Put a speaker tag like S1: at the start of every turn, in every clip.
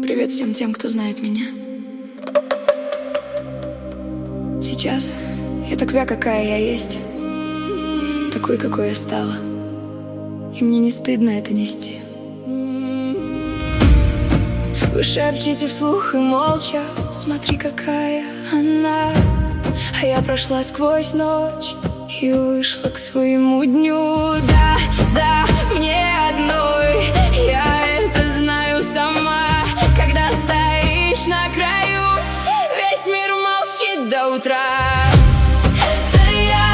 S1: Привет всем тем, кто знает меня. Сейчас я такая, какая я есть, такой, какой я стала. И мне не стыдно это нести. Вы шепчете вслух и молча: смотри, какая она. А я прошла сквозь ночь и вышла к своему дню. Да, да, мне одной, я это знаю сама. Когда стоишь на краю, весь мир молчит до утра. Это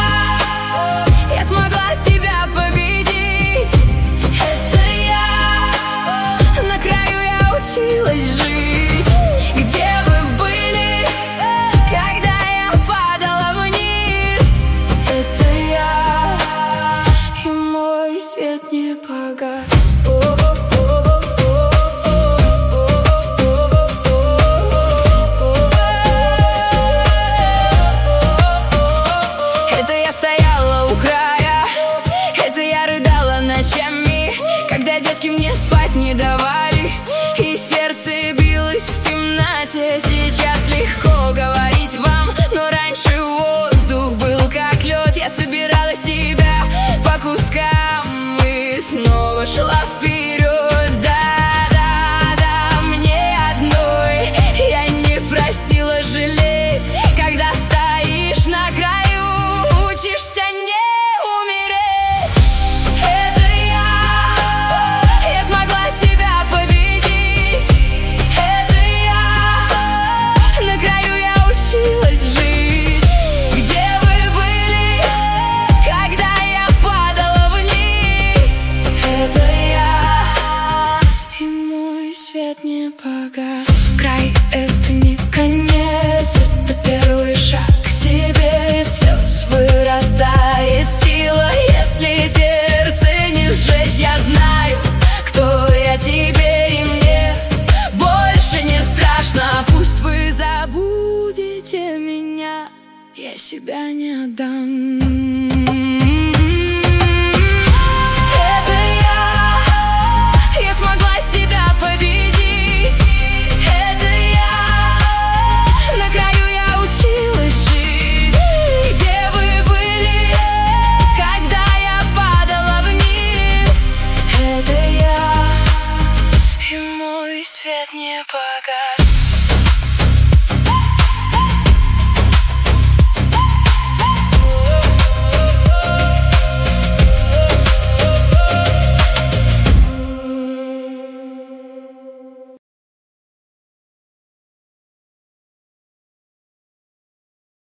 S1: я смогла себя победить. Это я, на краю я училась жить. Где вы были, когда я падала вниз? Это я, и мой свет не погас. Ночами, когда детки мне спать не давали, и сердце билось в темноте. Сейчас легко говорить вам, но раньше воздух был как лед. Я собирала себя по кускам и снова шла вперед. Да, да, да, мне одной, я не просила жалеть. Когда стоишь на краю, учишься не не погас. Край — это не конец, это первый шаг к себе. Из слез вырастает сила, если сердце не сжечь. Я знаю, кто я теперь, и мне больше не страшно. Пусть вы забудете меня, я себя не отдам. Свет не погас.